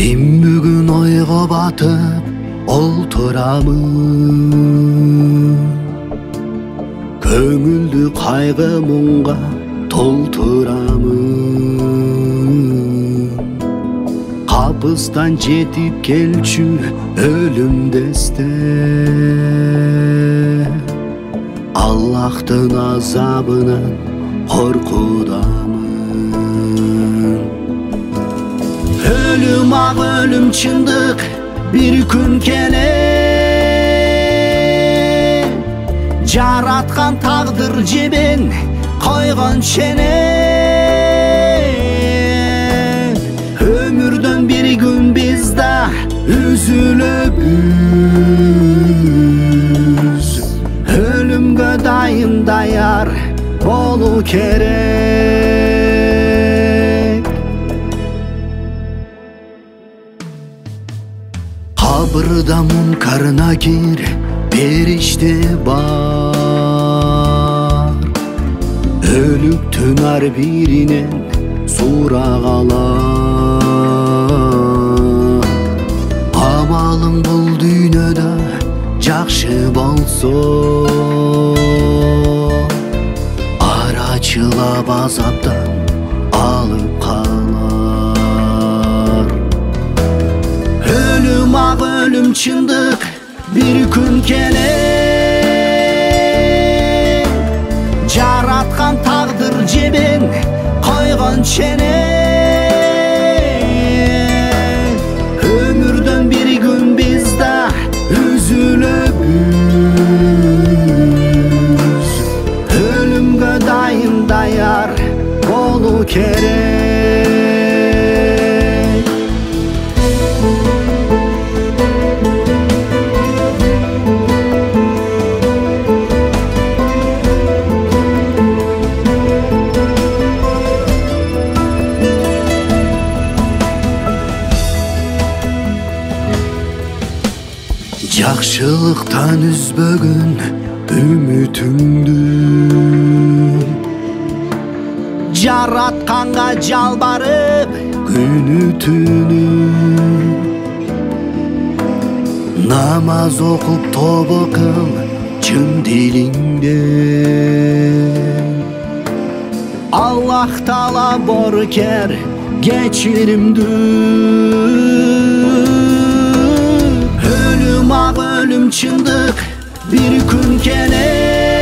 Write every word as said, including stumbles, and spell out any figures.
Мен бүгін ойға батып олтырамын, көңілді қайғы мұңға толтырамын. Қапыстан жетіп келчү өлім десте, Аллахтың азабынан қорқудамын. Ölüm ақ өлім чындық бір күн келе, жаратқан тағдыр жебен қойған шене. Өмірден бір күн бізді үзіліпбіз, өлімге дайын даяр болу керек. Қабырда Мункар Накир періште бар, өліктің әр бірінен сұрақ алар. Амалың бұл дүйнөдө жакшы болсо, арачылап азаптан алып қалар. Ölüm ақ өлім чындық бір күн келе, жаратқан тағдыр жебен қойған шене. Өмірден бір күн бізді үзіліпбіз, өлімге дайын даяр болу керек. Жақшылықтан үзбөгін үмітіңді, жаратқанға жалбарып күні түні. Намаз оқып тобы қыл чын дилиңде, Аллах Таала боркер кечиримді. Ölüm ақ өлім чындық бір күн келе,